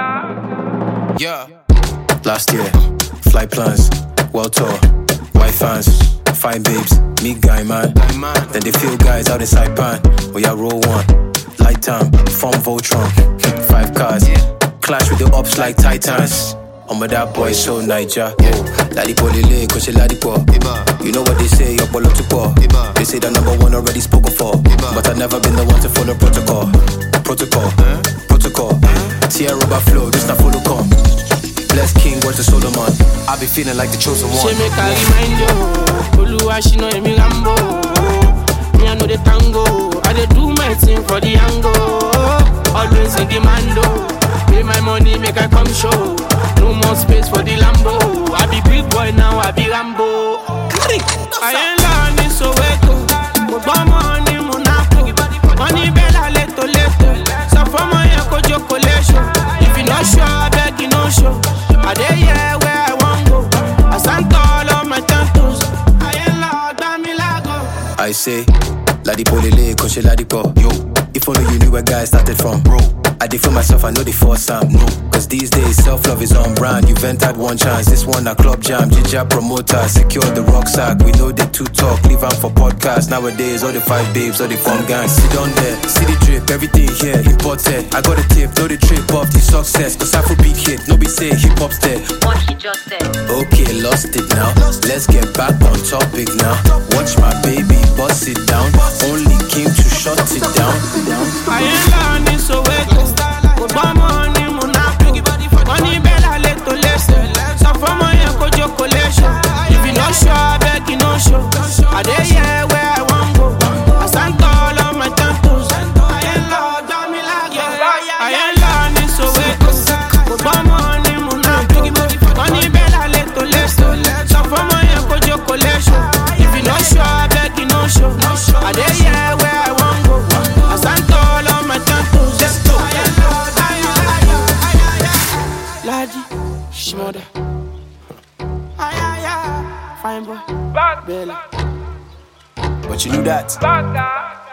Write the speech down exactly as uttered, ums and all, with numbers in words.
Yeah. Last year, flight plans, world tour, white fans, fine babes, meet guy man. Then they feel guys out in Saipan. We are roll one, light time, form Voltron, five cars, clash with the ops like Titans. I'm with that boy so Niger. Ladipo lele, cause she ladipo. You know what they say, you're bolo to pour. They say the number one already spoken for, but I've never been the one to follow protocol. Protocol, protocol. Tierra rubber flow, this not follow come. Bless King, words to Solomon. I be feeling like the chosen one. She make a remind you, Oluwa she know me Rambo. Me I know the tango, I dey do my thing for the angle. Always in demando, pay my money make I come show. No more space for the Lambo. I be big boy now, I be Rambo. I ain't learning so echo, but bomb money Monaco. Money bella leto leto, so for my echo chocolation. If you not sure, I beg you no show. I dey here where I want go. I stand tall on my temples. I ain't loud, damn me lago. I say, Ladipo lele, cause she ladipo. Yo, if only you knew where guys started from, bro. I did feel myself, I know the force Sam. No, cause these days self-love is on brand. You've entered one chance, this one a club jam. Ginger promoter, secure the rock sack. We know they two talk, leave am for podcast. Nowadays, all the five babes, all the fun gangs. Sit on there, see the drip, everything here imported. I got a tip, know the trip off the success. Cause Afrobeat hit, no be say hip hop's there. What he just said. Okay, lost it now. Let's get back on topic now. Watch my baby bust it down. Only came to shut it down. I ain't learning so wait. But money Monaco, money bella leto lesto. So for my echo chocolation. If you not sure, I beg you no show. I dey here where I want go. I stand tall on my temples. I ain't loud, damn me like I ain't learning so wait. But money Monaco, money bella leto lesto. So for my echo chocolation. If you not sure, I beg you no show. I dey here where I want go. I stand tall on my temples. Let's go. Ladi, Shimoda. Ay, ay, ay. Fine boy. Bella. But you knew that.